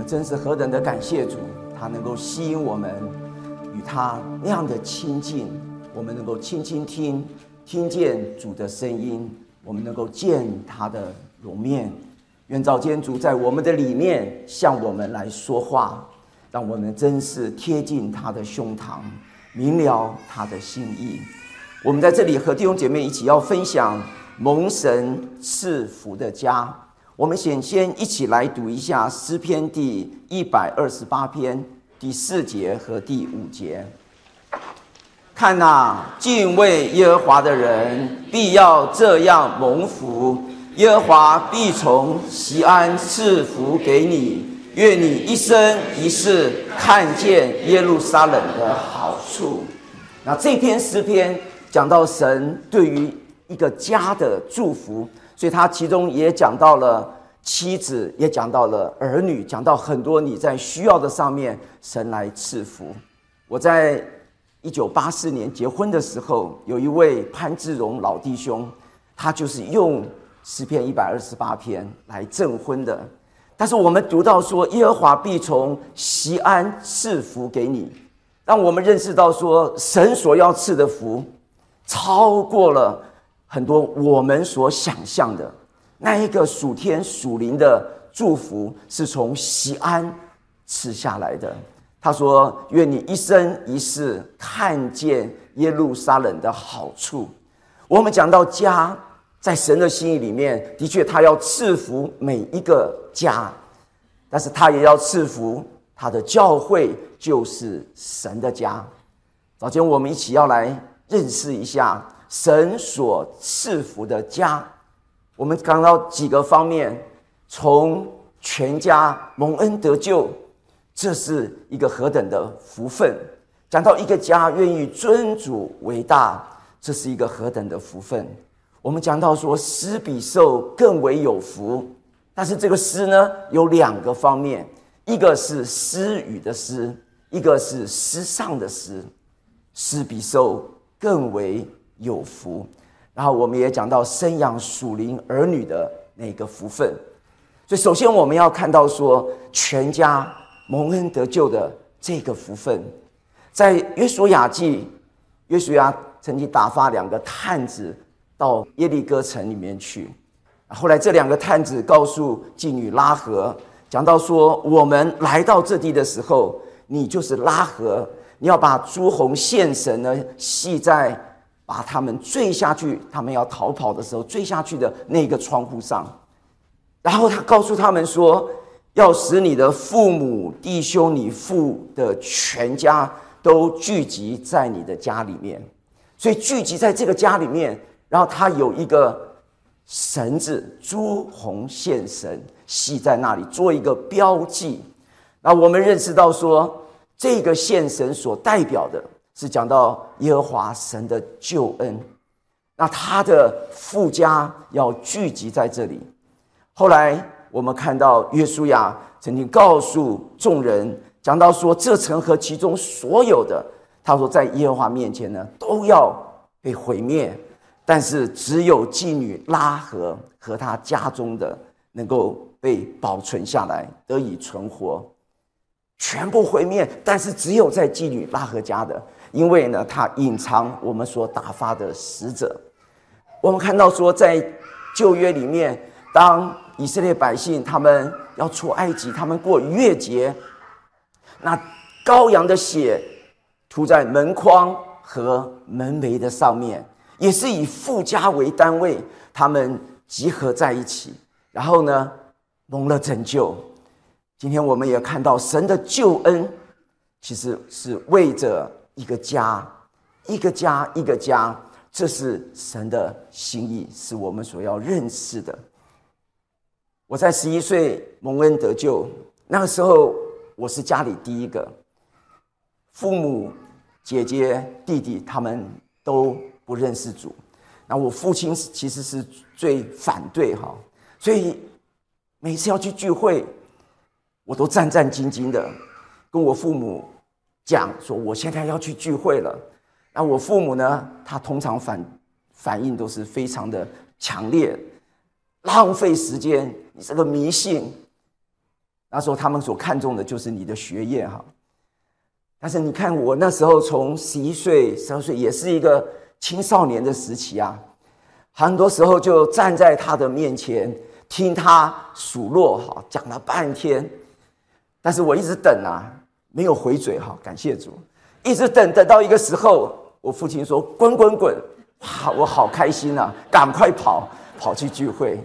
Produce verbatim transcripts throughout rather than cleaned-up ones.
们真是何等的感谢主，他能够吸引我们与他那样的亲近，我们能够轻轻听，听见主的声音，我们能够见他的容面。愿早间主在我们的里面向我们来说话，让我们真是贴近他的胸膛，明了他的心意。我们在这里和弟兄姐妹一起要分享蒙神赐福的家。我们先先一起来读一下诗篇第一百二十八篇第四节和第五节。看哪，敬畏耶和华的人必要这样蒙福，耶和华必从锡安赐福给你，愿你一生一世看见耶路撒冷的好处。那这篇诗篇讲到神对于一个家的祝福，所以他其中也讲到了妻子，也讲到了儿女，讲到很多你在需要的上面，神来赐福。我在一九八四年结婚的时候，有一位潘志荣老弟兄，他就是用诗篇一百二十八篇来证婚的。但是我们读到说，耶和华必从锡安赐福给你，让我们认识到说，神所要赐的福超过了很多我们所想象的。那一个属天属灵的祝福是从锡安赐下来的。他说，愿你一生一世看见耶路撒冷的好处。我们讲到家，在神的心意里面，的确他要赐福每一个家，但是他也要赐福他的教会，就是神的家。早前我们一起要来认识一下神所赐福的家。我们讲到几个方面，从全家蒙恩得救，这是一个何等的福分。讲到一个家愿意尊主为大，这是一个何等的福分。我们讲到说，施比受更为有福，但是这个施呢，有两个方面，一个是施予的施，一个是施上的施。施比受更为有福。然后我们也讲到生养属灵儿女的那个福分。所以首先我们要看到说，全家蒙恩得救的这个福分。在约书亚记，约书亚曾经打发两个探子到耶利哥城里面去，后来这两个探子告诉妓女拉合，讲到说，我们来到这地的时候，你就是拉合，你要把朱红线绳呢系在把他们坠下去，他们要逃跑的时候坠下去的那个窗户上。然后他告诉他们说，要使你的父母弟兄你父的全家都聚集在你的家里面。所以聚集在这个家里面，然后他有一个绳子，朱红线绳系在那里做一个标记。那我们认识到说，这个线绳所代表的是讲到耶和华神的救恩，那他的父家要聚集在这里。后来我们看到约书亚曾经告诉众人，讲到说，这城和其中所有的，他说在耶和华面前呢都要被毁灭，但是只有妓女拉合和他家中的能够被保存下来，得以存活。全部毁灭，但是只有在妓女拉合家的，因为呢，他隐藏我们所打发的使者。我们看到说，在旧约里面，当以色列百姓他们要出埃及，他们过逾越节，那羔羊的血涂在门框和门楣的上面，也是以父家为单位，他们集合在一起，然后呢，蒙了拯救。今天我们也看到神的救恩其实是为着一个家，一个家一个家，这是神的心意，是我们所要认识的。我在十一岁蒙恩得救，那个时候我是家里第一个，父母姐姐弟弟他们都不认识主，那我父亲其实是最反对哈，所以每次要去聚会，我都战战兢兢的跟我父母讲说，我现在要去聚会了。那我父母呢，他通常反反应都是非常的强烈，浪费时间，你这个迷信。 那时候他们所看重的就是你的学业哈。但是你看我那时候从十一岁、十二岁，也是一个青少年的时期啊，很多时候就站在他的面前听他数落哈，讲了半天，但是我一直等啊，没有回嘴哈，感谢主，一直等等到一个时候，我父亲说滚滚滚，哇，我好开心啊，赶快跑跑去聚会。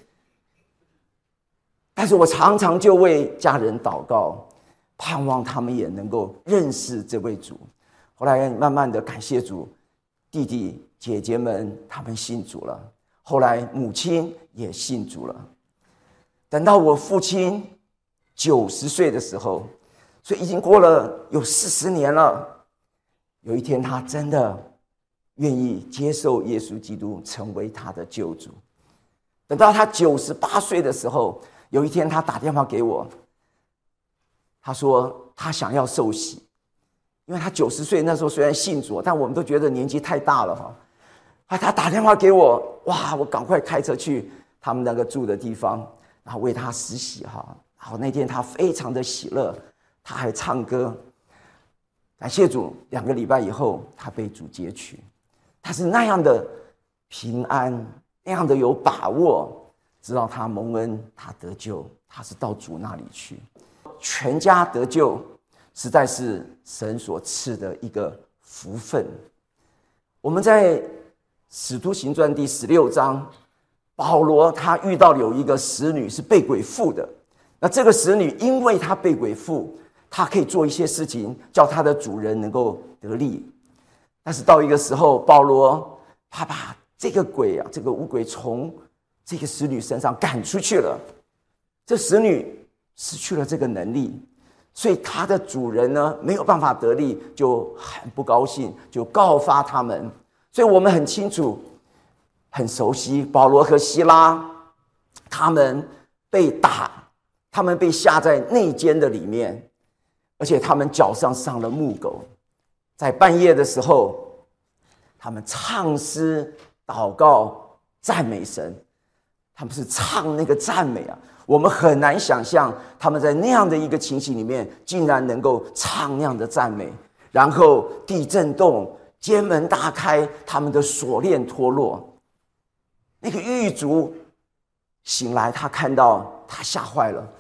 但是我常常就为家人祷告，盼望他们也能够认识这位主。后来慢慢的感谢主，弟弟姐姐们他们信主了，后来母亲也信主了。等到我父亲九十岁的时候，所以已经过了有四十年了。有一天他真的愿意接受耶稣基督成为他的救主。等到他九十八岁的时候，有一天他打电话给我，他说他想要受洗，因为他九十岁那时候虽然信主，但我们都觉得年纪太大了哈。啊，他打电话给我，哇，我赶快开车去他们那个住的地方，然后为他施洗哈。然后那天他非常的喜乐，他还唱歌，感谢主。两个礼拜以后，他被主接取，他是那样的平安，那样的有把握。知道他蒙恩，他得救，他是到主那里去，全家得救，实在是神所赐的一个福分。我们在使徒行传第十六章，保罗他遇到有一个使女是被鬼附的，那这个使女因为她被鬼附，她可以做一些事情，叫她的主人能够得利。但是到一个时候，保罗他把这个鬼啊，这个污鬼从这个使女身上赶出去了，这使女失去了这个能力，所以她的主人呢没有办法得利，就很不高兴，就告发他们。所以我们很清楚很熟悉保罗和希拉，他们被打，他们被下在内监的里面，而且他们脚上上了木狗。在半夜的时候，他们唱诗祷告赞美神，他们是唱那个赞美啊，我们很难想象他们在那样的一个情形里面竟然能够唱那样的赞美。然后地震动，监门大开，他们的锁链脱落。那个狱卒醒来，他看到，他吓坏了。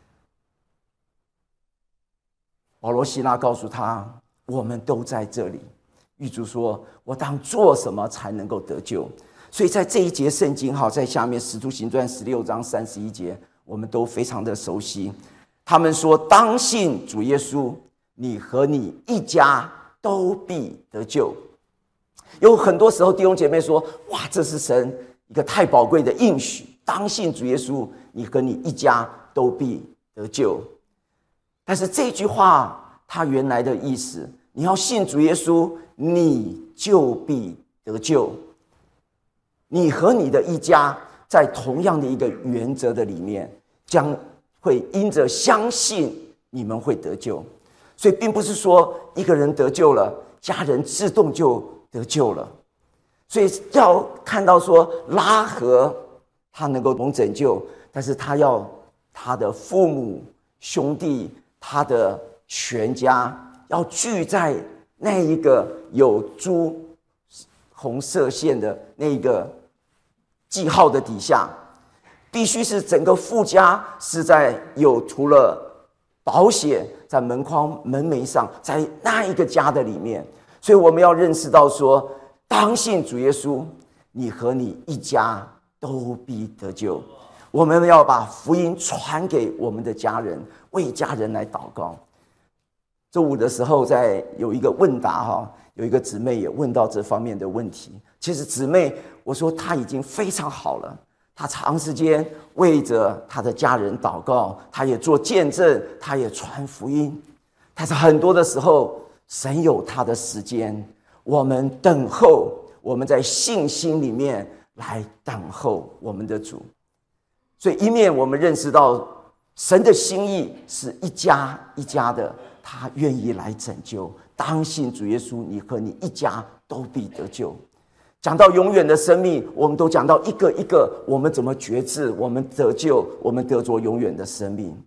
保罗希拉告诉他，我们都在这里。狱卒说，我当做什么才能够得救？所以在这一节圣经，在下面使徒行传十六章三十一节，我们都非常的熟悉。他们说，当信主耶稣，你和你一家都必得救。有很多时候弟兄姐妹说，哇，这是神一个太宝贵的应许，当信主耶稣，你和你一家都必得救。但是这句话它原来的意思，你要信主耶稣，你就必得救。你和你的一家在同样的一个原则的里面，将会因着相信你们会得救。所以并不是说一个人得救了，家人自动就得救了。所以要看到说拉合他能够蒙拯救，但是他要他的父母兄弟，他的全家要聚在那一个有朱红色线的那一个记号的底下，必须是整个父家是在有涂了保险在门框门楣上，在那一个家的里面。所以我们要认识到说，当信主耶稣，你和你一家都必得救。我们要把福音传给我们的家人，为家人来祷告。周五的时候，在有一个问答哈，有一个姊妹也问到这方面的问题。其实姊妹，我说她已经非常好了，她长时间为着她的家人祷告，她也做见证，她也传福音。但是很多的时候，神有他的时间，我们等候，我们在信心里面来等候我们的主。所以一面我们认识到神的心意是一家一家的，他愿意来拯救。当信主耶稣，你和你一家都必得救。讲到永远的生命，我们都讲到一个一个我们怎么觉知，我们得救，我们得着永远的生命。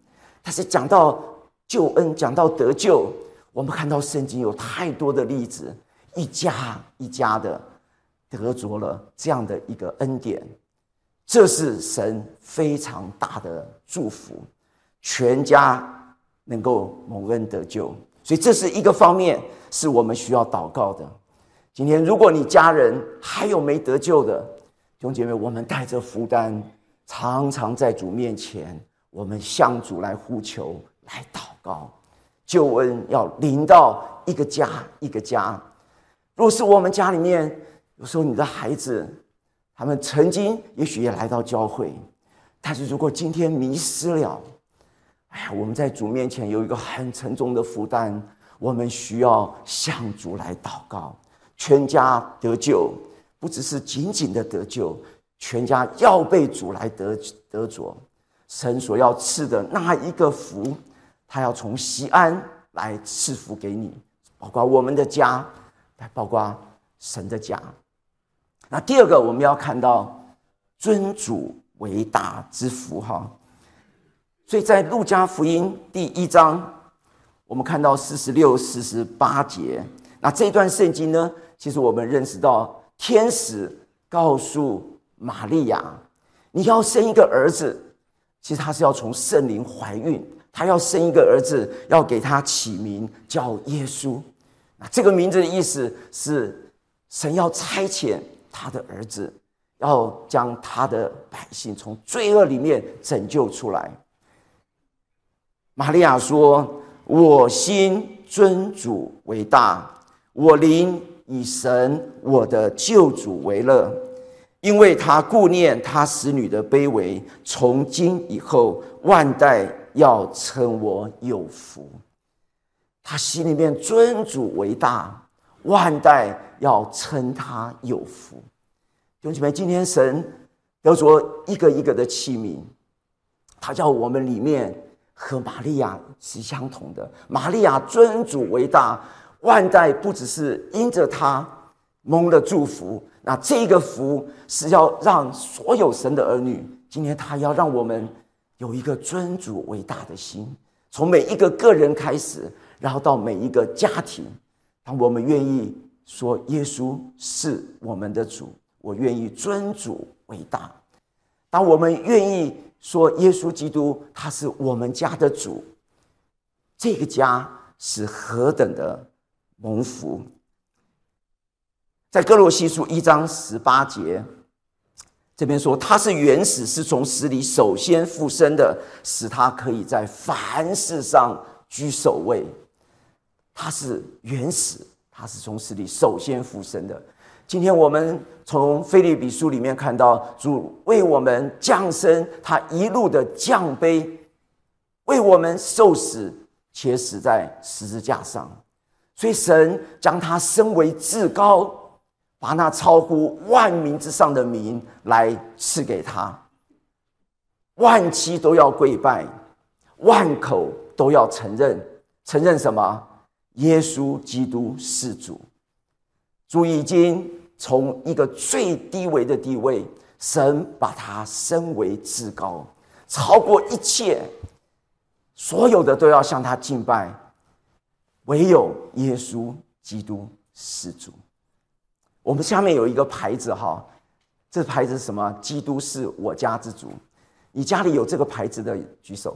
但是讲到救恩，讲到得救，我们看到圣经有太多的例子，一家一家的得着了这样的一个恩典，这是神非常大的祝福，全家能够蒙恩得救。所以这是一个方面，是我们需要祷告的。今天如果你家人还有没得救的弟兄姐妹，我们带着负担，常常在主面前，我们向主来呼求，来祷告，救恩要临到一个家一个家。若是我们家里面，有时候你的孩子他们曾经也许也来到教会，但是如果今天迷失了，哎呀，我们在主面前有一个很沉重的负担，我们需要向主来祷告，全家得救，不只是仅仅的得救，全家要被主来得得着神所要赐的那一个福，他要从西安来赐福给你，包括我们的家，包括神的家。那第二个，我们要看到尊主为大之福哈。所以在路加福音第一章，我们看到四十六、四十八节。那这段圣经呢，其实我们认识到，天使告诉玛利亚，你要生一个儿子，其实他是要从圣灵怀孕，他要生一个儿子，要给他起名叫耶稣。那这个名字的意思是，神要差遣他的儿子，要将他的百姓从罪恶里面拯救出来。玛利亚说，我心尊主为大，我灵以神我的救主为乐，因为他顾念他使女的卑微，从今以后万代要称我有福。他心里面尊主为大，万代要称他有福。弟兄姐妹，今天神得着一个一个的器皿，他叫我们里面和玛利亚是相同的。玛利亚尊主为大，万代不只是因着他蒙了祝福，那这个福是要让所有神的儿女，今天他要让我们有一个尊主为大的心，从每一个个人开始，然后到每一个家庭。当我们愿意说耶稣是我们的主，我愿意尊主为大，当我们愿意说耶稣基督他是我们家的主，这个家是何等的蒙福。在哥罗西书一章十八节这边说，他是原始，是从死里首先复生的，使他可以在凡事上居首位。他是原始，他是从死里首先复生的。今天我们从腓立比书里面看到，主为我们降生，他一路的降卑，为我们受死，且死在十字架上。所以神将他升为至高，把那超乎万民之上的名来赐给他，万膝都要跪拜，万口都要承认。承认什么？耶稣基督是主。主已经从一个最低微的地位，神把他升为至高，超过一切，所有的都要向他敬拜，唯有耶稣基督是主。我们下面有一个牌子哈，这牌子是什么？基督是我家之主。你家里有这个牌子的举手。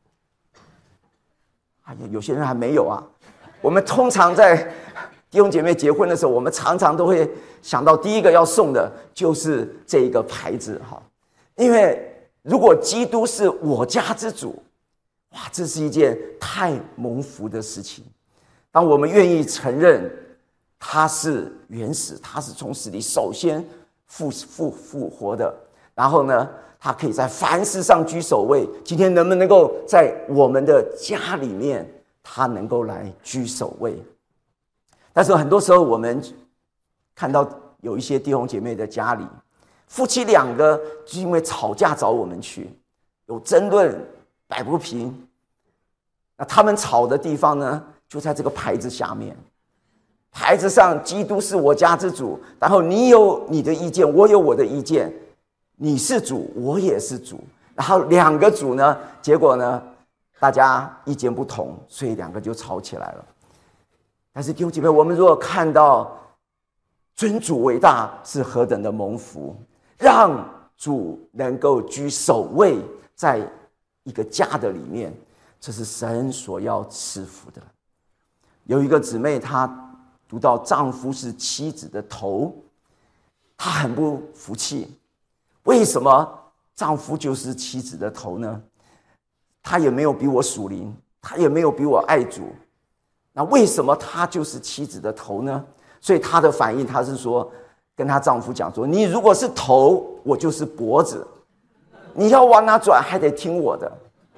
哎呀，有些人还没有啊。我们通常在弟兄姐妹结婚的时候，我们常常都会想到第一个要送的就是这一个牌子哈，因为如果基督是我家之主，哇，这是一件太蒙福的事情。当我们愿意承认他是原始，他是从死里首先复复复活的，然后呢，他可以在凡事上居首位。今天能不能够在我们的家里面，他能够来居首位？但是很多时候我们看到有一些弟兄姐妹的家里，夫妻两个就因为吵架找我们去，有争论摆不平，那他们吵的地方呢，就在这个牌子下面。牌子上基督是我家之主，然后你有你的意见，我有我的意见，你是主，我也是主，然后两个主呢，结果呢， 大家意见不同，所以两个就吵起来了。但是弟兄姐妹，我们如果看到尊主伟大是何等的蒙福，让主能够居首位在一个家的里面，这是神所要赐福的。有一个姊妹，她读到丈夫是妻子的头，她很不服气，为什么丈夫就是妻子的头呢？他也没有比我属灵，他也没有比我爱主，那为什么他就是妻子的头呢？所以她的反应，她是说跟她丈夫讲说，你如果是头，我就是脖子，你要往哪转还得听我的。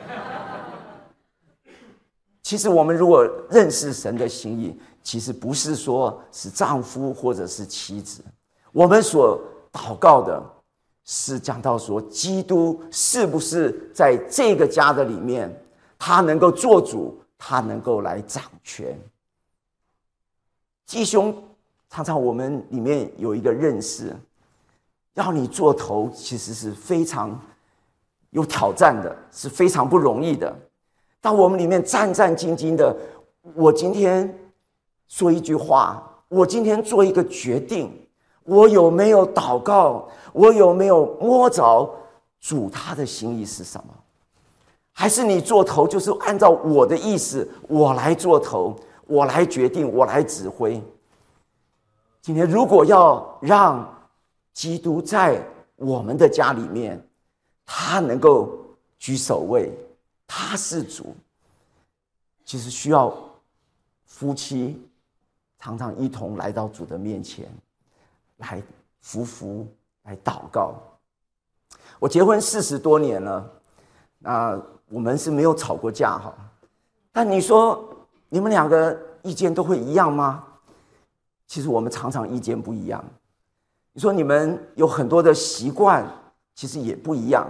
其实我们如果认识神的心意，其实不是说是丈夫或者是妻子，我们所祷告的是讲到说，基督是不是在这个家的里面，他能够做主，他能够来掌权。弟兄，常常我们里面有一个认识，要你做头其实是非常有挑战的，是非常不容易的。当我们里面战战兢兢的，我今天说一句话，我今天做一个决定，我有没有祷告，我有没有摸着主他的心意是什么？还是你做头就是按照我的意思，我来做头，我来决定，我来指挥？今天如果要让基督在我们的家里面，他能够居首位，他是主，其实需要夫妻常常一同来到主的面前，来匍匐，来祷告。我结婚四十多年了，那我们是没有吵过架哈。但你说你们两个意见都会一样吗？其实我们常常意见不一样。你说你们有很多的习惯，其实也不一样。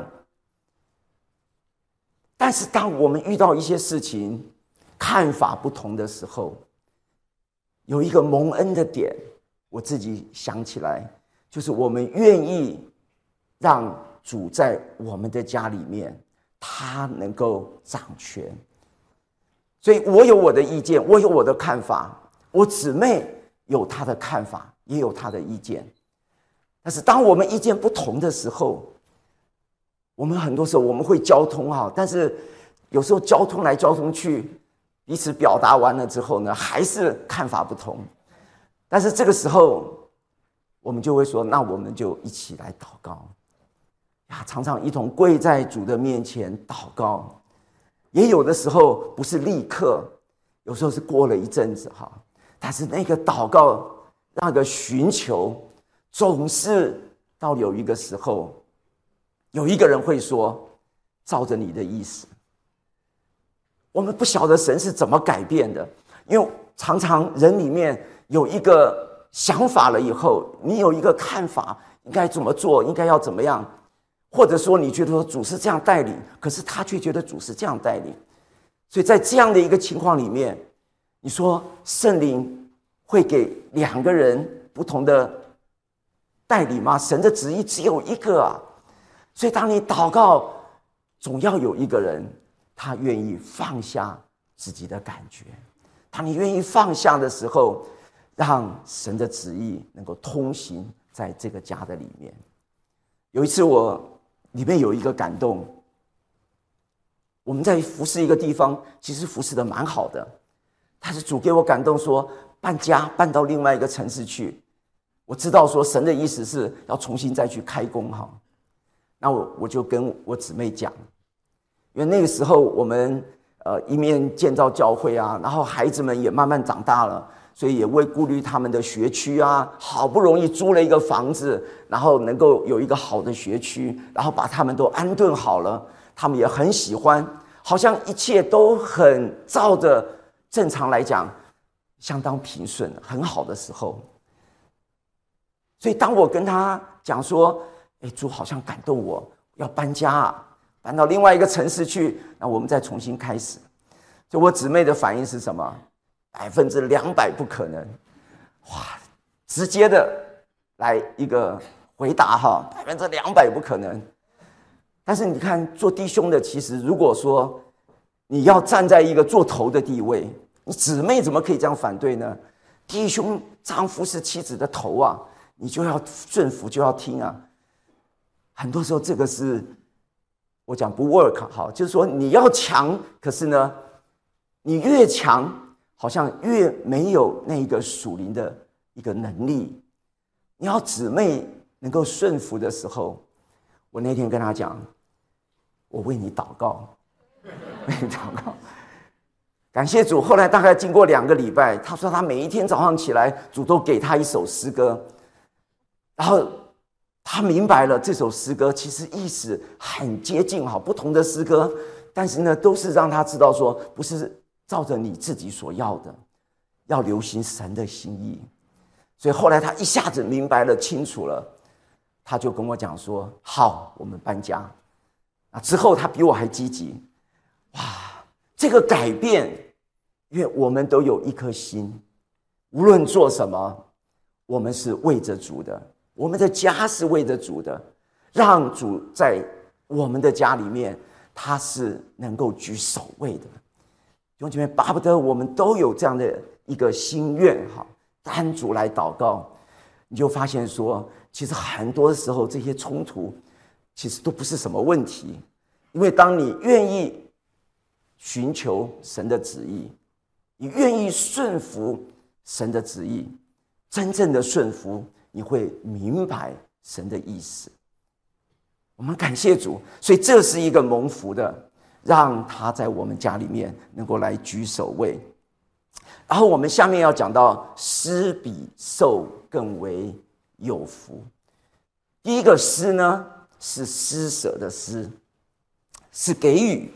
但是当我们遇到一些事情，看法不同的时候，有一个蒙恩的点，我自己想起来，就是我们愿意让主在我们的家里面，他能够掌权。所以我有我的意见，我有我的看法，我姊妹有她的看法，也有她的意见。但是当我们意见不同的时候，我们很多时候我们会交通哈，但是有时候交通来交通去，彼此表达完了之后呢，还是看法不同。但是这个时候，我们就会说，那我们就一起来祷告呀，常常一同跪在主的面前祷告。也有的时候不是立刻，有时候是过了一阵子哈，但是那个祷告，那个寻求，总是到有一个时候，有一个人会说，照着你的意思。我们不晓得神是怎么改变的，因为常常人里面有一个想法了以后，你有一个看法，应该怎么做，应该要怎么样，或者说你觉得说主是这样带领，可是他却觉得主是这样带领。所以在这样的一个情况里面，你说圣灵会给两个人不同的带领吗？神的旨意只有一个啊。所以当你祷告，总要有一个人他愿意放下自己的感觉。当你愿意放下的时候，让神的旨意能够通行在这个家的里面。有一次我里面有一个感动，我们在服侍一个地方，其实服侍的蛮好的，但是主给我感动说搬家搬到另外一个城市去。我知道说神的意思是要重新再去开工哈。那我我就跟我姊妹讲，因为那个时候我们呃一面建造教会啊，然后孩子们也慢慢长大了，所以也为顾虑他们的学区啊，好不容易租了一个房子，然后能够有一个好的学区，然后把他们都安顿好了，他们也很喜欢，好像一切都很照着正常来讲相当平顺很好的时候。所以当我跟他讲说，哎，主好像感动我要搬家啊，搬到另外一个城市去，那我们再重新开始。就我姊妹的反应是什么？百分之两百不可能，哇，直接的来一个回答哈，百分之两百不可能。但是你看，做弟兄的，其实如果说你要站在一个做头的地位，你姊妹怎么可以这样反对呢？弟兄，丈夫是妻子的头啊，你就要顺服，就要听啊。很多时候这个是我讲不 work 好，就是说你要强，可是呢，你越强，好像越没有那个属灵的一个能力。你要姊妹能够顺服的时候，我那天跟他讲，我为你祷告，为你祷告。感谢主，后来大概经过两个礼拜，他说他每一天早上起来，主都给他一首诗歌，然后他明白了这首诗歌其实意思很接近，好不同的诗歌，但是呢，都是让他知道说，不是照着你自己所要的，要留心神的心意。所以后来他一下子明白了清楚了，他就跟我讲说：“好，我们搬家。”啊，之后他比我还积极，哇，这个改变。因为我们都有一颗心，无论做什么，我们是为着主的，我们的家是为着主的，让主在我们的家里面，他是能够居首位的。弟兄姐妹，巴不得我们都有这样的一个心愿，哈，单主来祷告，你就发现说，其实很多时候这些冲突，其实都不是什么问题，因为当你愿意寻求神的旨意。你愿意顺服神的旨意，真正的顺服，你会明白神的意思。我们感谢主，所以这是一个蒙福的，让他在我们家里面能够来居首位。然后我们下面要讲到施比受更为有福。第一个施呢，是施舍的施，是给予。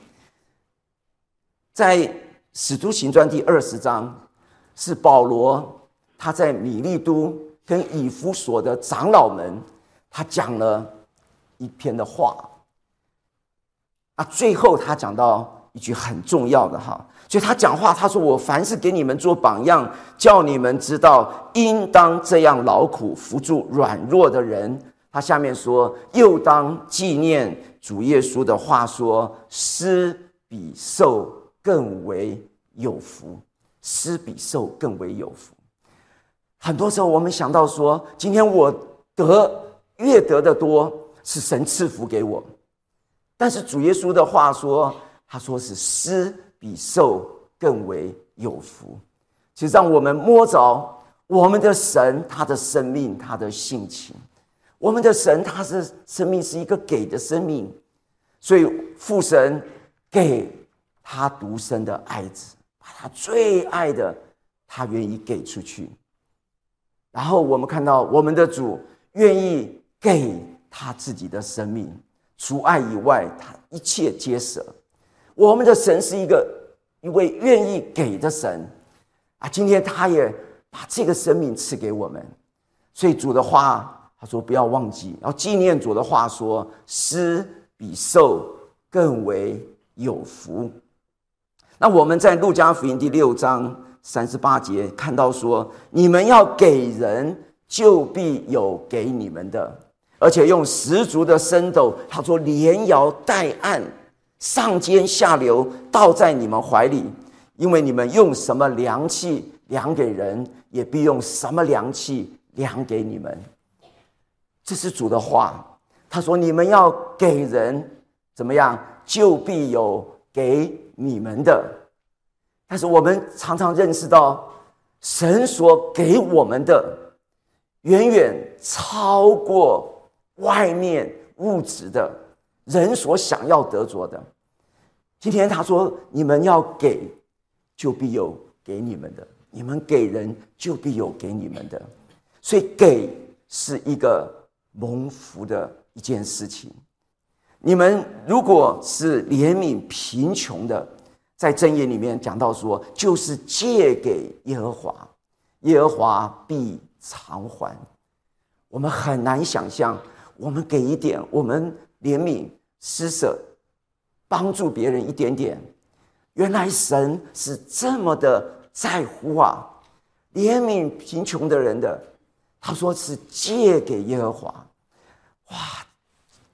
在使徒行传第二十章，是保罗他在米利都跟以弗所的长老们，他讲了一篇的话。啊，最后他讲到一句很重要的哈，所以他讲话，他说：“我凡是给你们做榜样，叫你们知道应当这样劳苦扶助软弱的人。”他下面说：“又当纪念主耶稣的话说，施比受更为有福，施比受更为有福。”很多时候我们想到说，今天我得越得的多，是神赐福给我，但是主耶稣的话说，他说是施比受更为有福。其实让我们摸着我们的神，他的生命，他的性情。我们的神，他是生命是一个给的生命，所以父神给他独生的爱子，把他最爱的，他愿意给出去。然后我们看到我们的主愿意给他自己的生命，除爱以外，他一切皆舍。我们的神是一个一位愿意给的神啊！今天他也把这个生命赐给我们，所以主的话，他说不要忘记，要纪念主的话说，施比受更为有福。那我们在路加福音第六章三十八节看到说，你们要给人，就必有给你们的，而且用十足的升斗，他说连摇带按，上尖下流，倒在你们怀里，因为你们用什么量器量给人，也必用什么量器量给你们。这是主的话，他说你们要给人怎么样，就必有给你们的。但是我们常常认识到，神所给我们的远远超过外面物质的人所想要得着的。今天他说你们要给，就必有给你们的，你们给人，就必有给你们的。所以给是一个蒙福的一件事情。你们如果是怜悯贫穷的，在箴言里面讲到说，就是借给耶和华，耶和华必偿还。我们很难想象，我们给一点，我们怜悯施舍，帮助别人一点点，原来神是这么的在乎啊！怜悯贫穷的人的，他说是借给耶和华。哇！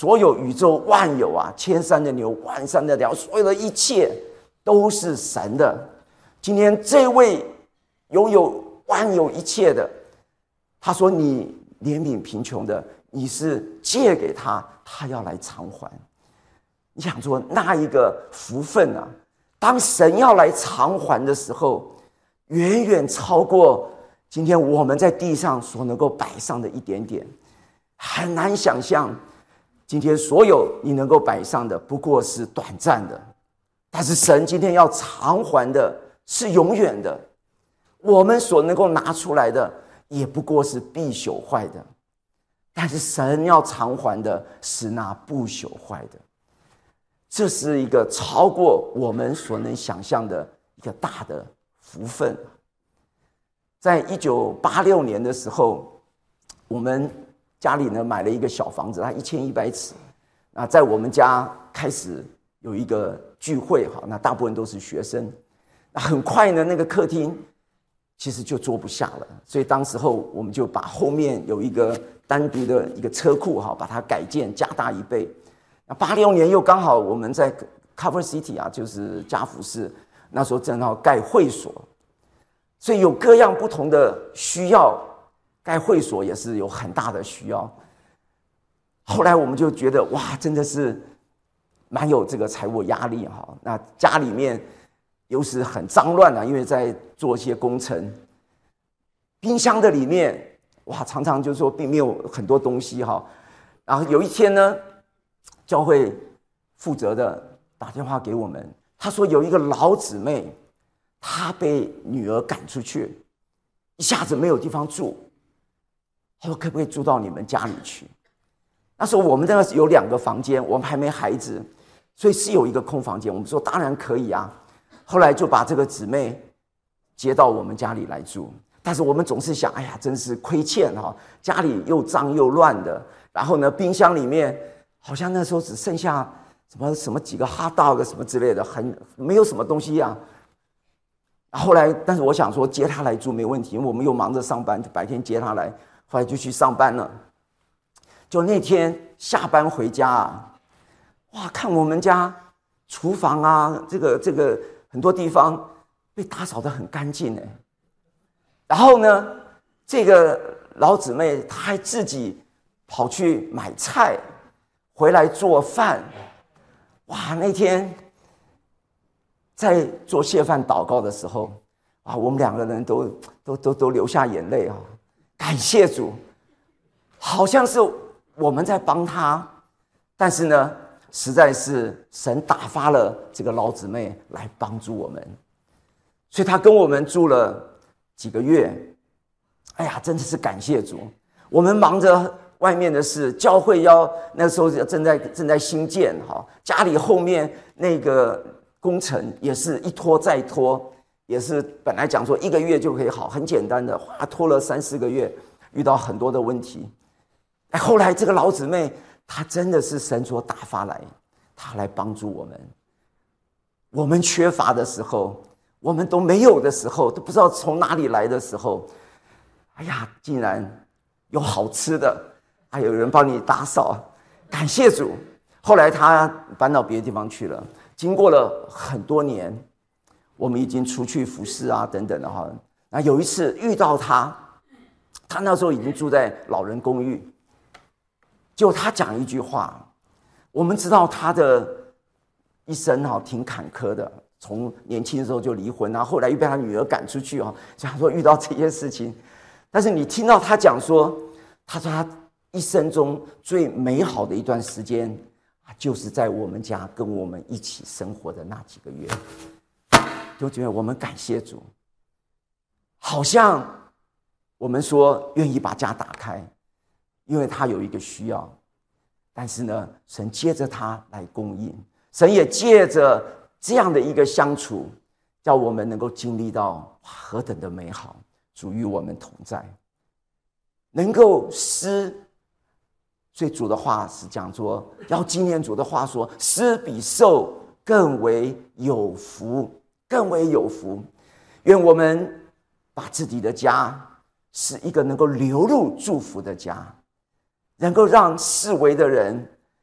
所有宇宙万有啊，千山的牛，万山的鸟，所有的一切都是神的。今天这位拥有万有一切的，他说你怜悯贫穷的，你是借给他，他要来偿还。你想说那一个福分啊，当神要来偿还的时候，远远超过今天我们在地上所能够摆上的一点点。很难想象今天所有你能够摆上的不过是短暂的，但是神今天要偿还的是永远的。我们所能够拿出来的也不过是必朽坏的，但是神要偿还的是那不朽坏的。这是一个超过我们所能想象的一个大的福分。在一九八六年的时候，我们家里呢买了一个小房子，它一千一百尺。那在我们家开始有一个聚会，哈，那大部分都是学生。那很快呢，那个客厅其实就坐不下了，所以当时候我们就把后面有一个单独的一个车库，哈，把它改建加大一倍。那八六年又刚好我们在 Cover City 啊，就是嘉福市，那时候正好盖会所，所以有各样不同的需要。盖会所也是有很大的需要。后来我们就觉得哇，真的是蛮有这个财务压力哈。那家里面又是很脏乱啊，因为在做一些工程。冰箱的里面哇，常常就说并没有很多东西哈。然后有一天呢，教会负责的打电话给我们，他说有一个老姊妹，她被女儿赶出去，一下子没有地方住。他说可不可以住到你们家里去？那时候我们那个有两个房间，我们还没孩子，所以是有一个空房间。我们说当然可以啊。后来就把这个姊妹接到我们家里来住。但是我们总是想，哎呀，真是亏欠哈，家里又脏又乱的。然后呢，冰箱里面好像那时候只剩下什么什么几个hot dog什么之类的，很没有什么东西啊。后来，但是我想说接她来住没问题，因为我们又忙着上班，白天接她来。后来就去上班了。就那天下班回家啊，哇，看我们家厨房啊，这个这个很多地方被打扫得很干净哎。然后呢，这个老姊妹她还自己跑去买菜，回来做饭。哇，那天在做谢饭祷告的时候，啊，我们两个人都都都都流下眼泪啊。感谢主，好像是我们在帮他，但是呢，实在是神打发了这个老姊妹来帮助我们，所以他跟我们住了几个月。哎呀，真的是感谢主！我们忙着外面的事，教会要那时候正在正在兴建，哈，家里后面那个工程也是一拖再拖。也是本来讲说一个月就可以好，很简单的，哇，拖了三四个月，遇到很多的问题。哎，后来这个老姊妹，她真的是神所打发来，她来帮助我们。我们缺乏的时候，我们都没有的时候，都不知道从哪里来的时候，哎呀，竟然有好吃的，还有人帮你打扫，感谢主。后来她搬到别的地方去了，经过了很多年。我们已经出去服侍啊，等等的哈。那有一次遇到他，他那时候已经住在老人公寓，就他讲一句话，我们知道他的一生哈挺坎坷的，从年轻的时候就离婚啊，后来又被他女儿赶出去啊，讲说遇到这些事情，但是你听到他讲说，他说他一生中最美好的一段时间，就是在我们家跟我们一起生活的那几个月。就觉得我们感谢主，好像我们说愿意把家打开，因为他有一个需要，但是呢，神借着他来供应，神也借着这样的一个相处，叫我们能够经历到何等的美好，主与我们同在，能够施。所以主的话是讲说，要纪念主的话说，施比受更为有福。更为有福，愿我们把自己的家是一个能够流入祝福的家，能够让四围的人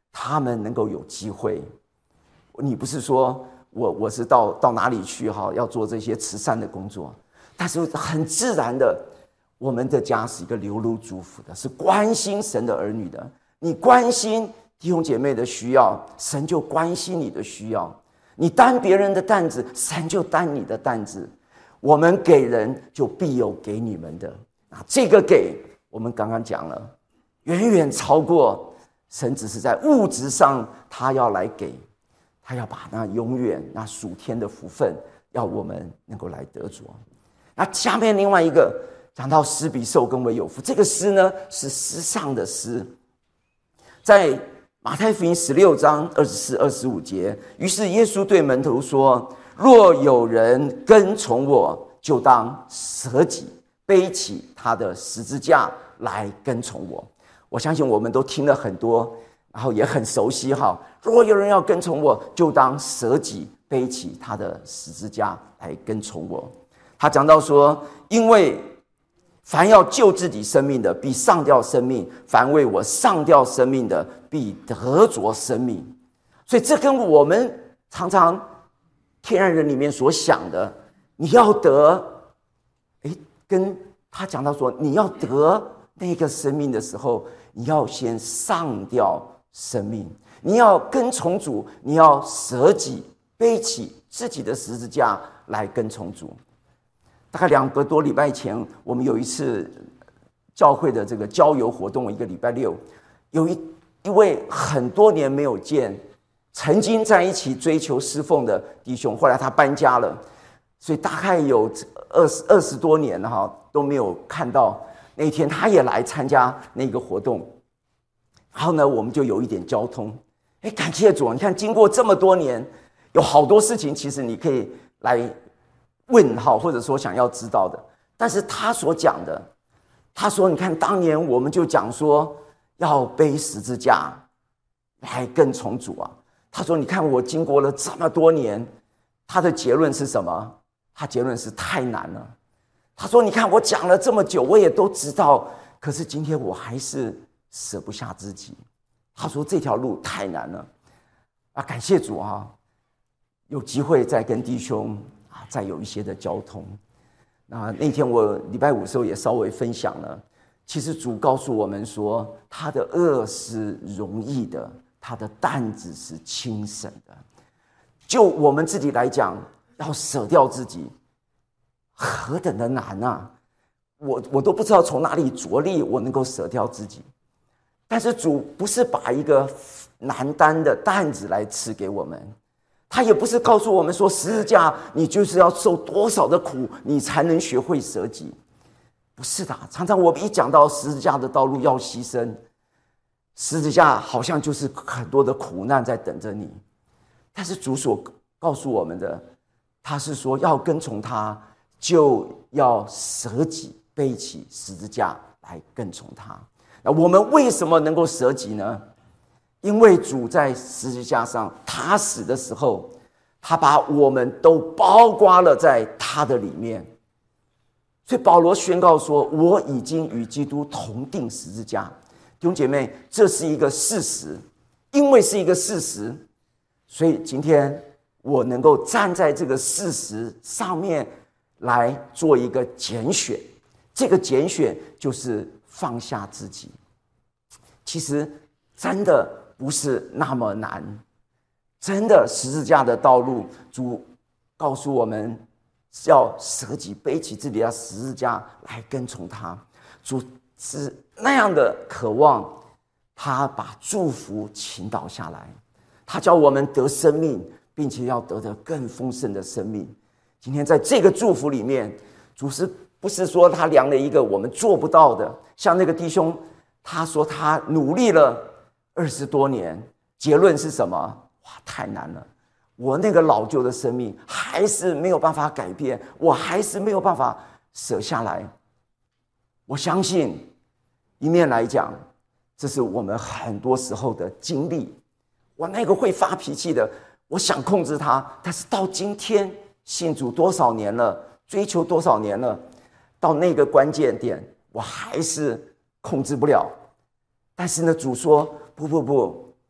他们能够有机会。你不是说我我是到到哪里去哈，要做这些慈善的工作，但是很自然的，我们的家是一个流露祝福的，是关心神的儿女的。你关心弟兄姐妹的需要，神就关心你的需要。你担别人的担子，神就担你的担子。我们给人，就必有给你们的。那这个给，我们刚刚讲了，远远超过神只是在物质上他要来给，他要把那永远那属天的福分要我们能够来得着。那下面另外一个讲到施比受更为有福，这个施呢是施上的施，在马太福音十六章二十四、二十五节，于是耶稣对门徒说：“若有人跟从我，就当舍己，背起他的十字架来跟从我。”我相信我们都听了很多，然后也很熟悉哈。若有人要跟从我，就当舍己，背起他的十字架来跟从我。他讲到说，因为凡要救自己生命的，必上吊生命；凡为我上吊生命的，必得着生命。所以这跟我们常常天然人里面所想的，你要得，诶，跟他讲到说，你要得那个生命的时候，你要先上吊生命，你要跟从主，你要舍己，背起自己的十字架来跟从主。大概两个多礼拜前，我们有一次教会的这个郊游活动，一个礼拜六，有一一位很多年没有见，曾经在一起追求侍奉的弟兄，后来他搬家了，所以大概有二十二十多年哈都没有看到。那一天他也来参加那个活动，然后呢，我们就有一点交通。哎，感谢主，你看经过这么多年，有好多事情其实你可以来问号，或者说想要知道的。但是他所讲的，他说：“你看，当年我们就讲说要背十字架来跟从主啊。”他说：“你看，我经过了这么多年，他的结论是什么？他结论是太难了。他说：你看，我讲了这么久，我也都知道，可是今天我还是舍不下自己。”他说这条路太难了啊！感谢主啊，有机会再跟弟兄啊再有一些的交通。那那天我礼拜五的时候也稍微分享了，其实主告诉我们说，他的恶是容易的，他的担子是轻省的。就我们自己来讲，要舍掉自己，何等的难啊！我我都不知道从哪里着力，我能够舍掉自己。但是主不是把一个难担的担子来赐给我们，他也不是告诉我们说十字架你就是要受多少的苦，你才能学会舍己。不是的，常常我们一讲到十字架的道路要牺牲，十字架好像就是很多的苦难在等着你。但是主所告诉我们的，他是说要跟从他，就要舍己，背起十字架来跟从他。那我们为什么能够舍己呢？因为主在十字架上，他死的时候，他把我们都包括了在他的里面。所以保罗宣告说，我已经与基督同定十字架。弟兄姐妹，这是一个事实，因为是一个事实，所以今天我能够站在这个事实上面来做一个拣选。这个拣选就是放下自己。其实真的不是那么难，真的十字架的道路，主告诉我们要舍己，背起自己的十字架来跟从他。主是那样的渴望，他把祝福倾倒下来，他叫我们得生命，并且要得的更丰盛的生命。今天在这个祝福里面，主是不是说他量了一个我们做不到的？像那个弟兄，他说他努力了二十多年，结论是什么？哇，太难了！我那个老旧的生命还是没有办法改变，我还是没有办法舍下来。我相信，一面来讲，这是我们很多时候的经历。我那个会发脾气的，我想控制他，但是到今天信主多少年了，追求多少年了，到那个关键点，我还是控制不了。但是呢，主说不不不，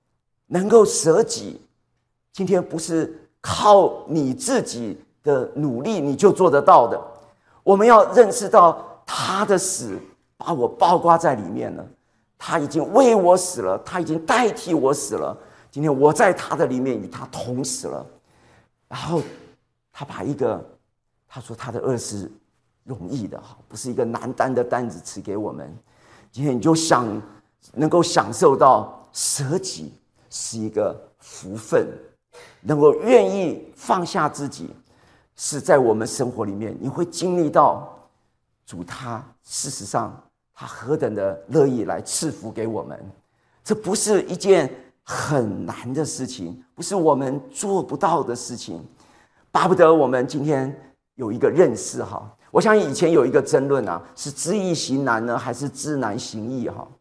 能够舍己，今天不是靠你自己的努力你就做得到的。我们要认识到他的死把我包括在里面了，他已经为我死了，他已经代替我死了。今天我在他的里面与他同死了。然后他把一个，他说他的恶是容易的，不是一个难担的担子赐给我们。今天你就想能够享受到舍己是一个福分，能够愿意放下自己，是在我们生活里面你会经历到主他事实上他何等的乐意来赐福给我们。这不是一件很难的事情，不是我们做不到的事情。巴不得我们今天有一个认识哈。我想以前有一个争论啊，是知易行难呢，还是知难行易哈？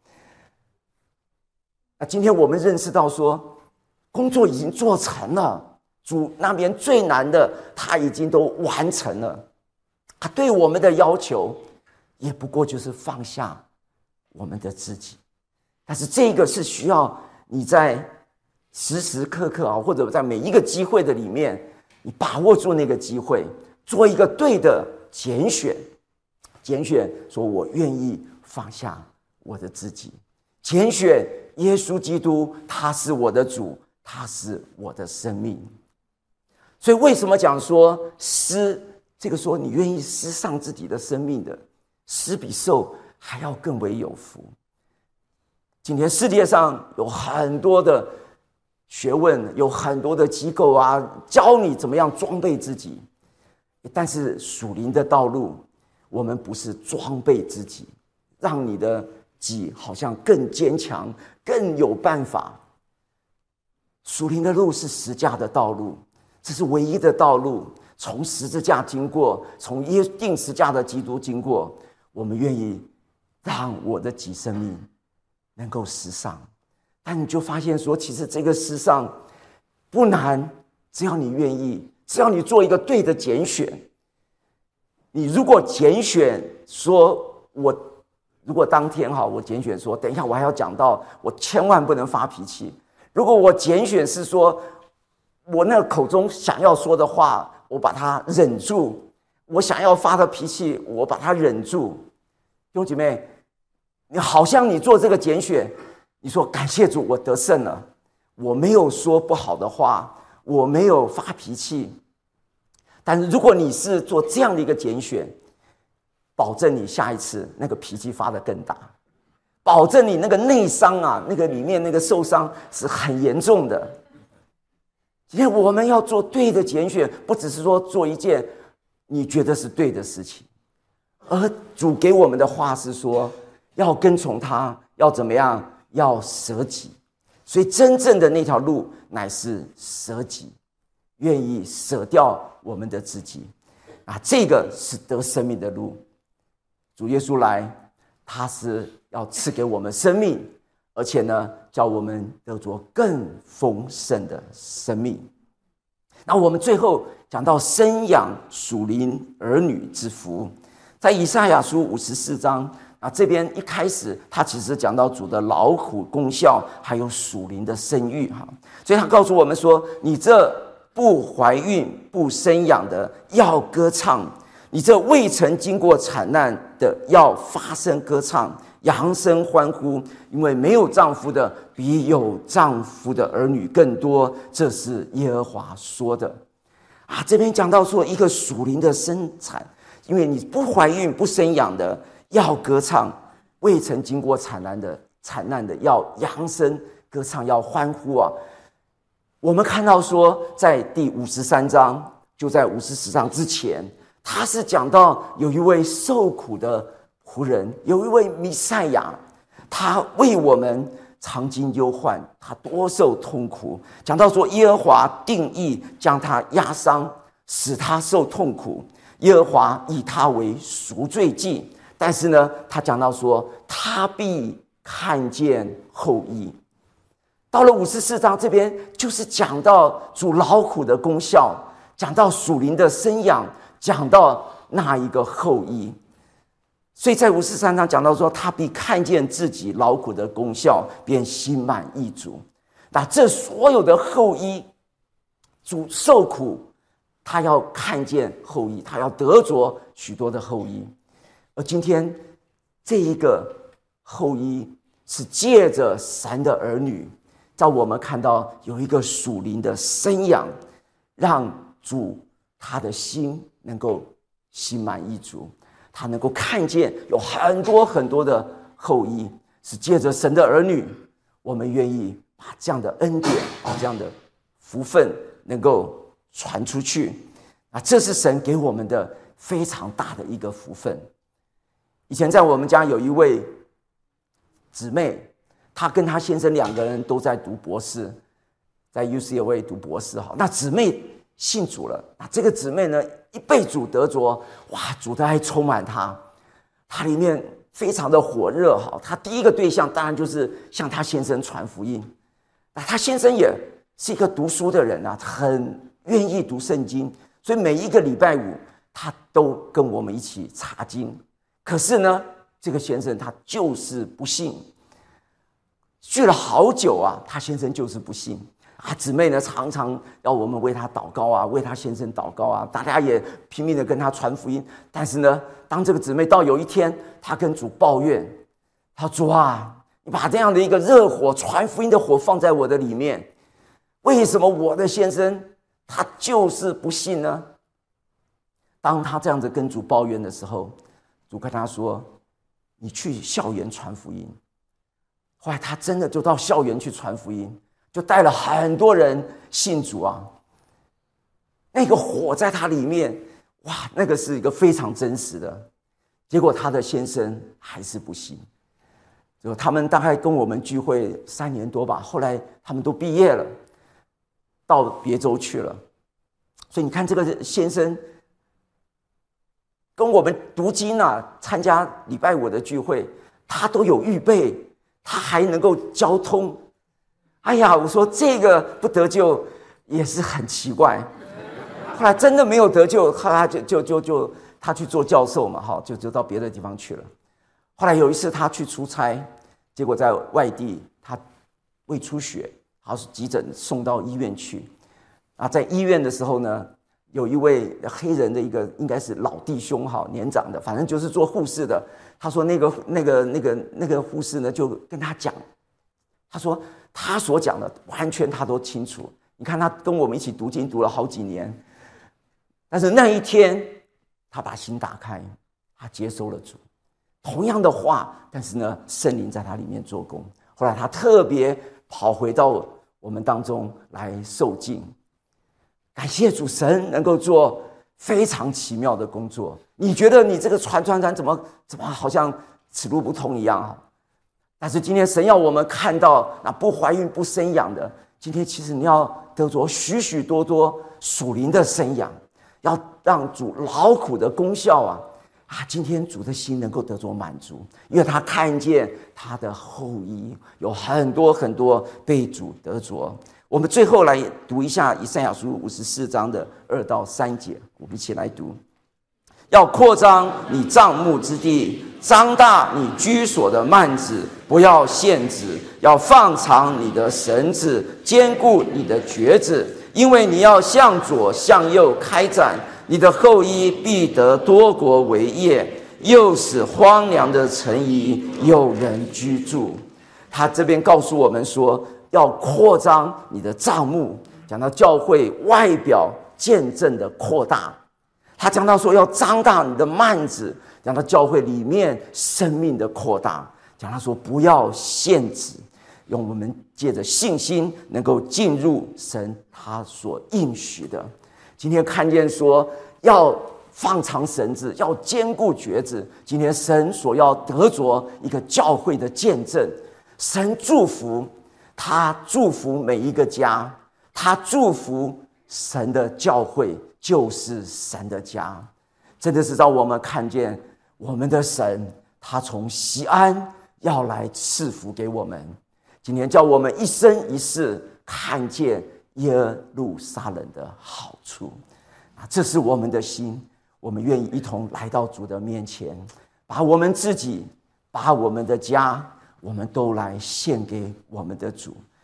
那今天我们认识到说，工作已经做成了，主那边最难的他已经都完成了，他对我们的要求也不过就是放下我们的自己。但是这个是需要你在时时刻刻啊，或者在每一个机会的里面，你把握住那个机会，做一个对的拣选。拣选说我愿意放下我的自己，拣选耶稣基督，他是我的主，他是我的生命。所以为什么讲说施，这个说你愿意施上自己的生命的，施比受还要更为有福。今天世界上有很多的学问，有很多的机构啊，教你怎么样装备自己。但是属灵的道路，我们不是装备自己，让你的己好像更坚强，更有办法。属灵的路是十架的道路，这是唯一的道路。从十字架经过，从耶定十架的基督经过，我们愿意让我的己生命能够施上。但你就发现说，其实这个施上不难，只要你愿意，只要你做一个对的拣选。你如果拣选说，我如果当天哈，我拣选说，等一下我还要讲到，我千万不能发脾气。如果我拣选是说，我那口中想要说的话，我把它忍住；我想要发的脾气，我把它忍住。弟兄姐妹，你好像你做这个拣选，你说感谢主，我得胜了，我没有说不好的话，我没有发脾气。但是如果你是做这样的一个拣选，保证你下一次那个脾气发得更大，保证你那个内伤啊，那个里面那个受伤是很严重的。今天我们要做对的拣选，不只是说做一件你觉得是对的事情，而主给我们的话是说，要跟从他，要怎么样？要舍己。所以真正的那条路乃是舍己，愿意舍掉我们的自己啊，这个是得生命的路。主耶稣来，他是要赐给我们生命，而且呢，叫我们得着更丰盛的生命。那我们最后讲到生养属灵儿女之福，在以赛亚书五十四章啊，这边一开始他其实讲到主的劳苦功效，还有属灵的生育哈，所以他告诉我们说，你这不怀孕不生养的要歌唱，你这未曾经过惨难的要发声歌唱，扬声欢呼，因为没有丈夫的比有丈夫的儿女更多，这是耶和华说的啊。这边讲到说一个属灵的生产，因为你不怀孕不生养的要歌唱，未曾经过惨难的惨难的要扬声歌唱，要欢呼啊。我们看到说在第五十三章，就在五十四章之前，他是讲到有一位受苦的仆人，有一位弥赛亚，他为我们尝经忧患，他多受痛苦。讲到说耶和华定义将他压伤，使他受痛苦，耶和华以他为赎罪祭。但是呢，他讲到说他必看见后裔。到了五十四章这边，就是讲到主劳苦的功效，讲到属灵的生养，讲到那一个后裔。所以在五十三章讲到说，他必看见自己劳苦的功效，便心满意足。 那这所有的后裔，主受苦，他要看见后裔，他要得着许多的后裔。而今天这一个后裔是借着神的儿女，在我们看到有一个属灵的生养，让主他的心能够心满意足，他能够看见有很多很多的后裔，是借着神的儿女，我们愿意把这样的恩典，把这样的福分能够传出去。啊，这是神给我们的非常大的一个福分。以前在我们家有一位姊妹，她跟她先生两个人都在读博士，在 U C L A 读博士。好，那姊妹信主了，那这个姊妹呢，一被主得着，哇，主的爱充满她，她里面非常的火热。好，她第一个对象当然就是向她先生传福音。那她先生也是一个读书的人啊，很愿意读圣经，所以每一个礼拜五他都跟我们一起查经。可是呢，这个先生他就是不信，去了好久啊，他先生就是不信啊。姊妹呢常常要我们为他祷告啊，为他先生祷告啊，大家也拼命的跟他传福音。但是呢，当这个姊妹到有一天，他跟主抱怨，他说：“主啊，你把这样的一个热火传福音的火放在我的里面，为什么我的先生他就是不信呢？”当他这样子跟主抱怨的时候，主跟他说：“你去校园传福音。”后来他真的就到校园去传福音，就带了很多人信主啊。那个火在他里面，哇，那个是一个非常真实的。结果他的先生还是不信。就他们大概跟我们聚会三年多吧，后来他们都毕业了，到别州去了。所以你看，这个先生跟我们读经啊，参加礼拜五的聚会，他都有预备，他还能够交通。哎呀，我说这个不得救也是很奇怪。后来真的没有得救，后来就就就就他去做教授嘛，哈，就就到别的地方去了。后来有一次他去出差，结果在外地他胃出血，好是急诊送到医院去。啊，在医院的时候呢，有一位黑人的一个应该是老弟兄，哈，年长的，反正就是做护士的。他说那个那个那个那个护士呢，就跟他讲，他说他所讲的完全他都清楚。你看他跟我们一起读经读了好几年，但是那一天他把心打开，他接受了主。同样的话，但是呢，圣灵在他里面做工。后来他特别跑回到我们当中来受浸。感谢主，神能够做非常奇妙的工作。你觉得你这个传传传怎么怎么好像此路不通一样啊？但是今天神要我们看到那不怀孕不生养的，今天其实你要得着许许多多属灵的生养，要让主劳苦的功效啊啊！今天主的心能够得着满足，因为他看见他的后裔有很多很多被主得着。我们最后来读一下以赛亚书五十四章的二到三节，我们一起来读。要扩张你帐幕之地，张大你居所的幔子，不要限制，要放长你的绳子，坚固你的橛子，因为你要向左向右开展，你的后裔必得多国为业，又使荒凉的城邑有人居住。他这边告诉我们说，要扩张你的帐幕，讲到教会外表见证的扩大。他讲到说要张大你的幔子，讲到教会里面生命的扩大。讲到说不要限制，用我们借着信心能够进入神他所应许的。今天看见说要放长绳子，要坚固橛子。今天神所要得着一个教会的见证，神祝福他，祝福每一个家，他祝福神的教会就是神的家。真的是让我们看见我们的神，他从锡安要来赐福给我们。今天叫我们一生一世看见耶路撒冷的好处，这是我们的心。我们愿意一同来到主的面前，把我们自己，把我们的家，我们都来献给我们的主。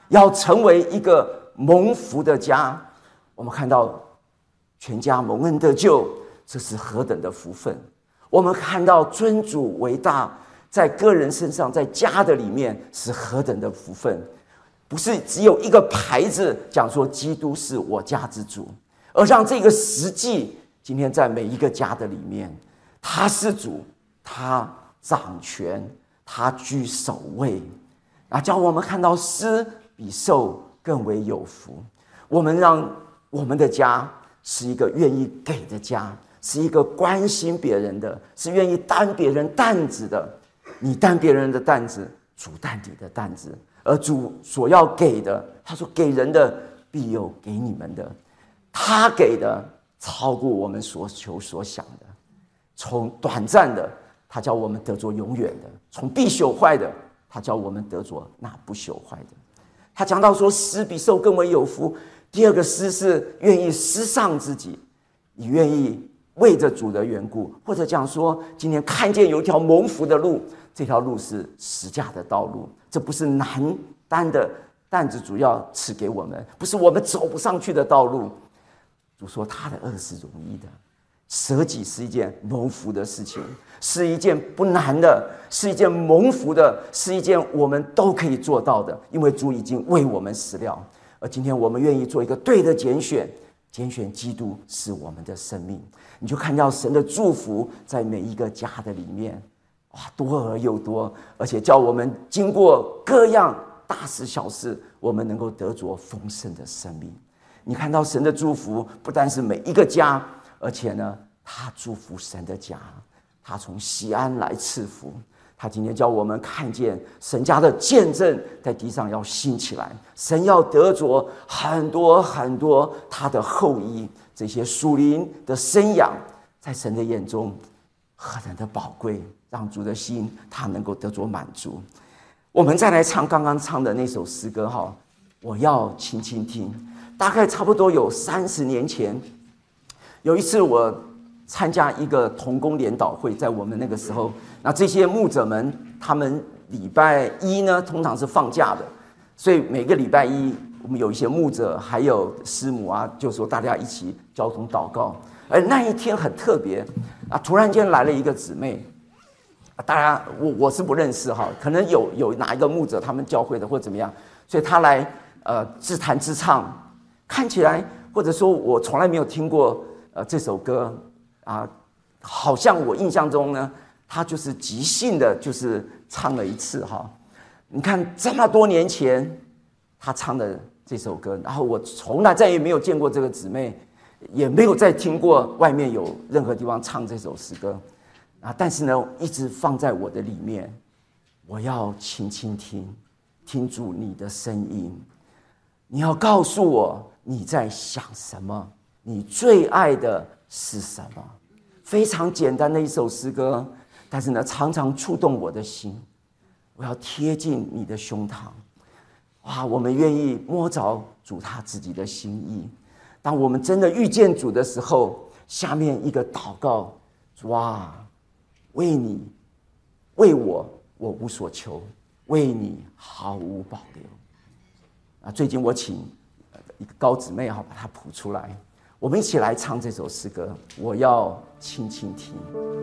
要成为一个蒙福的家。我们看到全家蒙恩得救，这是何等的福分。我们看到尊主为大，在个人身上，在家的里面是何等的福分。不是只有一个牌子讲说基督是我家之主，而让这个实际今天在每一个家的里面，他是主，他掌权，他居首位，啊，叫我们看到施比受更为有福。我们让我们的家是一个愿意给的家，是一个关心别人的，是愿意担别人担子的。你担别人的担子，主担你的担子。而主所要给的，他说给人的必有给你们的，他给的超过我们所求所想的。从短暂的，他叫我们得着永远的；从必朽坏的，他叫我们得着那不朽坏的。他讲到说施比受更为有福。第二个施是愿意施上自己，你愿意为着主的缘故，或者讲说今天看见有一条蒙福的路，这条路是十架的道路，这不是难担的担子，主要赐给我们，不是我们走不上去的道路。主说他的恶是容易的，舍己是一件蒙福的事情，是一件不难的，是一件蒙福的，是一件我们都可以做到的，因为主已经为我们死了。而今天我们愿意做一个对的拣选，拣选基督是我们的生命，你就看到神的祝福在每一个家的里面，哇，多而又多，而且叫我们经过各样大事小事，我们能够得着丰盛的生命。你看到神的祝福不单是每一个家，而且呢，他祝福神的家，他从西安来赐福。他今天叫我们看见神家的见证在地上要兴起来，神要得着很多很多他的后裔，这些属灵的生养在神的眼中何等的宝贵，让主的心他能够得着满足。我们再来唱刚刚唱的那首诗歌哈，我要轻轻听。大概差不多有三十年前，有一次我参加一个同工联导会，在我们那个时候，那这些牧者们他们礼拜一呢通常是放假的，所以每个礼拜一我们有一些牧者还有师母啊，就说大家一起交通祷告。而那一天很特别啊，突然间来了一个姊妹，大家我我是不认识哈，可能有有哪一个牧者他们教会的或怎么样，所以他来呃自弹自唱，看起来或者说我从来没有听过呃这首歌啊，好像我印象中呢，他就是即兴的，就是唱了一次哈。你看这么多年前他唱的这首歌，然后我从来再也没有见过这个姊妹，也没有再听过外面有任何地方唱这首诗歌啊。但是呢，一直放在我的里面，我要轻轻听，听住你的声音，你要告诉我你在想什么，你最爱的是什么。非常简单的一首诗歌，但是呢，常常触动我的心。我要贴近你的胸膛，哇！我们愿意摸着主他自己的心意。当我们真的遇见主的时候，下面一个祷告：哇，为你，为我，我无所求，为你毫无保留。啊，最近我请一个高姊妹哈，把它谱出来。我们一起来唱这首诗歌，我要轻轻听。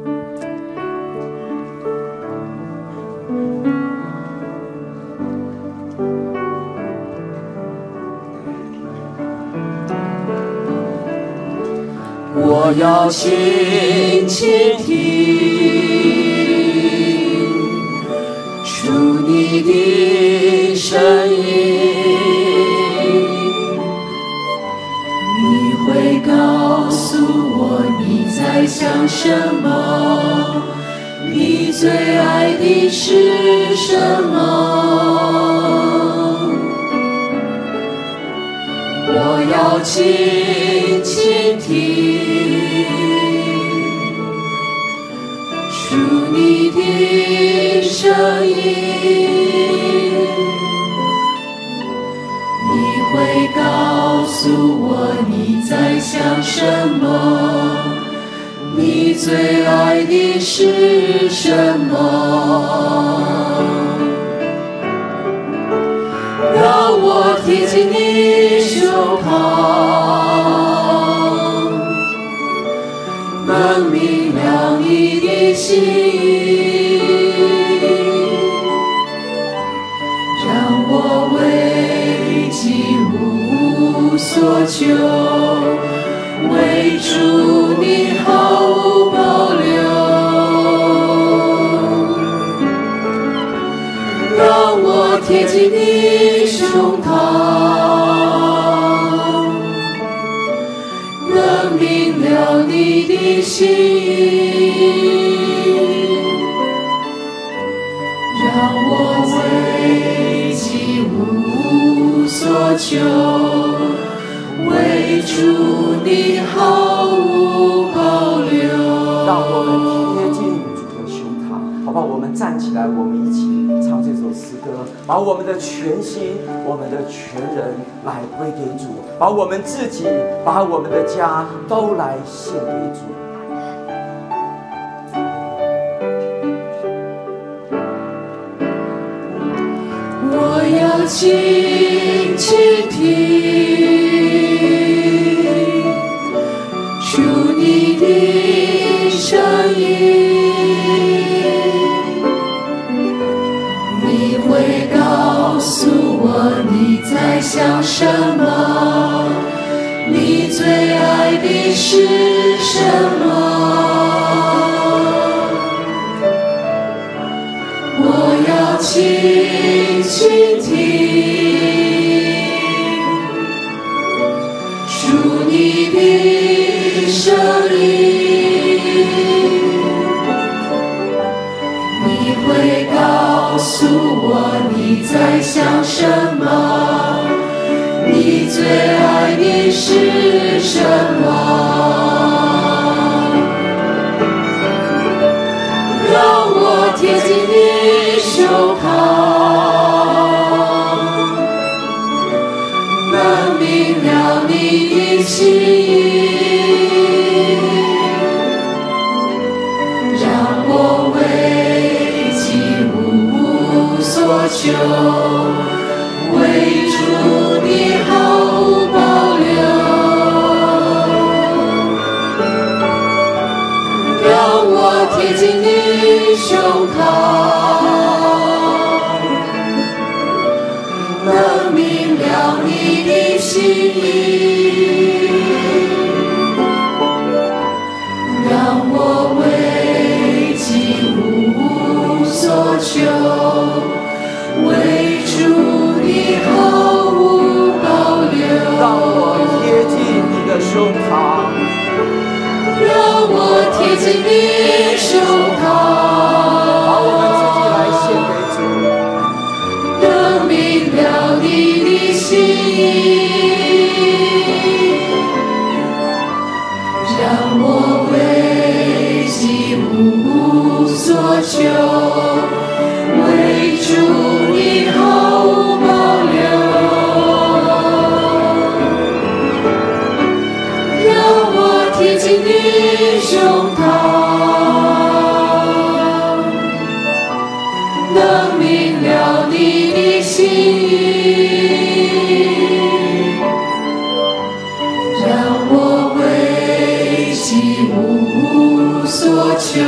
我要轻轻听出你的声音，你会告诉我你在想什么，你最爱的是什么。我要轻轻听出你的声音，你会告诉我你在想什么，你最爱的是什么。让我明了你的心意，让我为己无所求，为主你毫无保留，让我贴近你胸膛，能明了你的心意，让我为己无所求，为主你毫无保留。 让我们贴近主的胸膛，好不好？我们站起来，我们一起唱这首诗歌，把我们的全心、我们的全人来归给主，把我们自己、把我们的家都来献给主。 我要轻轻听出你的声音，你会告诉我你在想什么，你最爱的是什么。我要轻轻听出你的声音，你会告诉我你在想什么，你最爱的是什么。让我贴近你胸膛，能明了你的心意，让我为己无所求，为主你毫无保留。让我贴近你胸膛，能明了你的心意，让我为己无所求，为主你毫无保留。 让我贴近你的胸膛， 让我贴近你胸膛， 把我们自己来献给主， 能明了你的心意，让我为己无所求，为主你毫无保留。让我贴近你胸膛，能明了你的心意，让我为己无所求，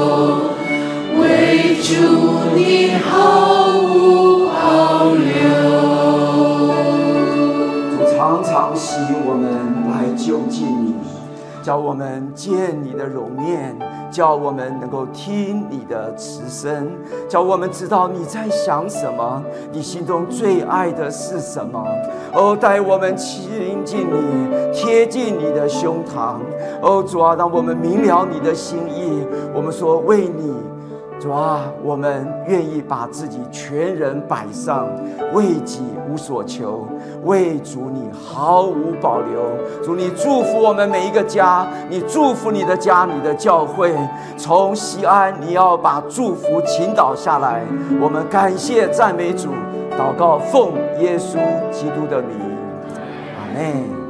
为主你毫无保留。 主常常吸引我们来就近你，叫我们见你的容面，叫我们能够听你的慈声，叫我们知道你在想什么，你心中最爱的是什么。哦，带我们亲近你，贴近你的胸膛。哦，主啊，让我们明了你的心意。我们说为你，主啊，我们愿意把自己全人摆上，为己无所求，为主你毫无保留。主，你祝福我们每一个家，你祝福你的家，你的教会，从西安你要把祝福倾倒下来。我们感谢赞美主，祷告奉耶稣基督的名，阿们。